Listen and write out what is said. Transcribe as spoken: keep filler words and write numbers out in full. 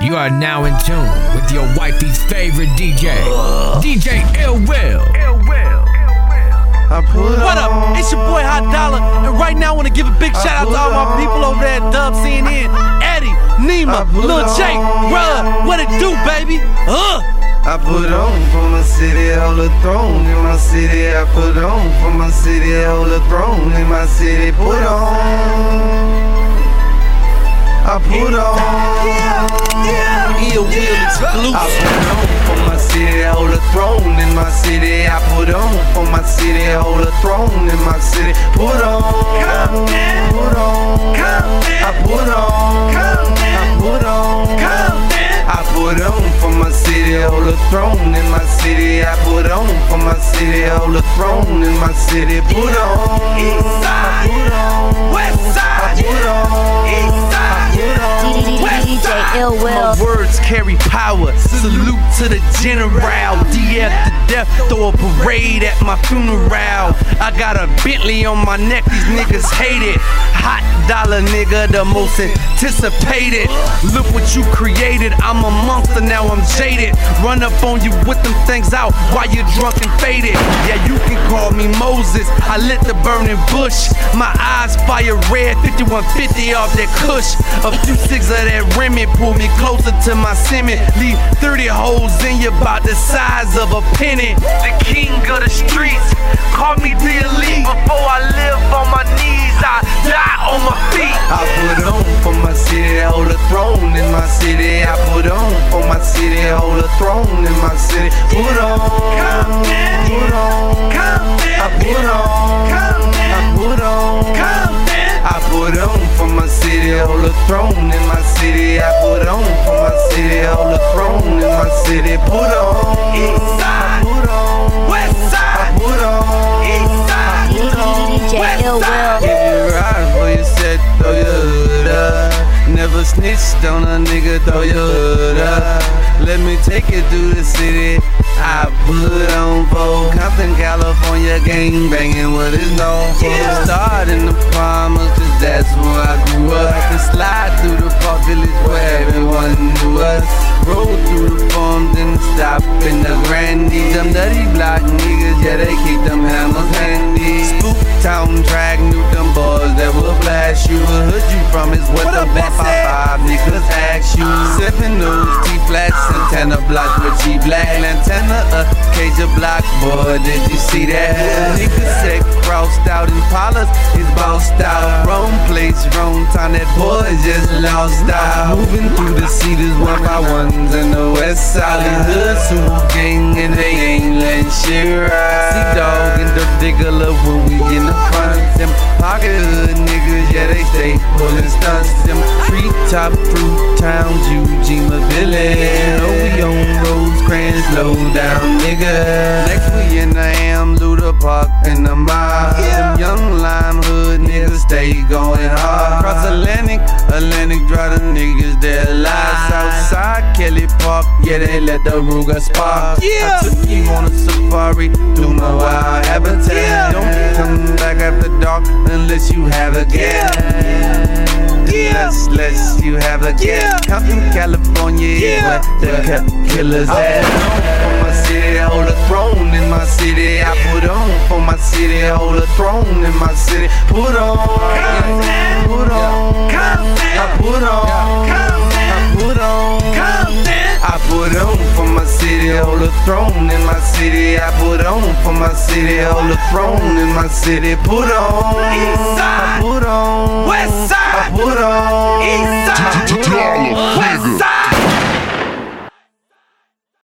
You are now in tune with your wifey's favorite D J, D J Ill Will. What up? It's your boy Hot Dollar, and right now I want to give a big shout out to all my people over there at Dub C N N, Eddie, Nima, Lil Jake, Rub, what it do, baby? Uh. I put on for my city, hold a throne in my city. I put on for my city, hold a throne in my city. Put on. I put on. Yeah, yeah. Ill Will exclusive. I put on for my city, hold a throne in my city. I put on for my city, hold a throne in my city. Put on. Compton. Put on. Compton. I put on. Compton. I put on. Compton. I put on for my city, hold a throne in my city. I put on for my city, hold a throne in my city. Put on. East side. I put on. West side. I put on. East side. D J Ill Will. My words carry power. Salute to the general. D F to death, throw a parade at my funeral. I got a Bentley on my neck, these niggas hate it. Hot Dollar nigga, the most anticipated. Look what you created, I'm a monster, now I'm jaded. Run up on you with them things out while you're drunk and faded. Yeah, you can call me Moses, I lit the burning bush. My eyes fire red, fifty-one fifty off that kush. A few six of that Remy pull me closer to my semen. Leave thirty holes in you about the size of a penny. The king of the streets, call me the elite. Before I live on my knees, I die on my feet. I put on for my city, hold a throne in my city. I put on for my city, hold a throne in my city. Put on. Compton. Put on. Compton. I put on. Compton. I put on. Compton. I put on for my city, hold a throne in my city. I put on for my city, hold a throne in my city. Put on. East side. I put on. West side. I put on. East side. D J Ill Will. If you ride for your set, throw your hood up. Never snitched on a nigga, throw your hood up. Let me take you through the city. I put on for Compton, California, gang banging what is known for. Yeah. Start in the Palmers, cause that's where I grew up. Had to slide through the Park Village where everyone knew us. Roll through the farms and stop in the Grandy. Them dirty block niggas, yeah, they keep them hammers handy. Spook Town drag, knew them boys that will blast you. A hood you from is what, What the up, back what's that? five niggas ask you. Seven nose, T-flats, antenna block with G-black. Antenna, a cage of block, boy, did you see that? Niggas said crossed out in Palas, is bossed out. Wrong place, wrong time, that boy just lost out. Moving through the cedars one by ones in the west side. Hood super gang and they ain't letting shit ride. See dog and the digger love when we in the front. Them pocket hood niggas, yeah, they stay pulling stunts. Them treetop fruit towns, Eugene Village. Oh, we on Rosecrans, low down nigga. Next we in the Am, Luda Park in the mile. Yeah. Them young lime hood niggas stay going hard. Cross Atlantic, Atlantic drive the niggas that lie. Southside, Kelly Park, yeah, they let the Ruger spark. Yeah. I took you on a safari through my wild habitat. Yeah. Don't come back after dark unless you have a gas. Yeah. Unless, unless you have a gas. Yeah. Compton, California, Yeah. where the cut killers at. For my city, hold a throne in my city. I put on for my city, hold a throne in my city. Put on. Compton. Put on. Compton. I put on. Compton. I put on. Compton. I put on for my city, hold a throne in my city. I put on for my city, hold a throne in my city. Put on. East side. I put on. West side.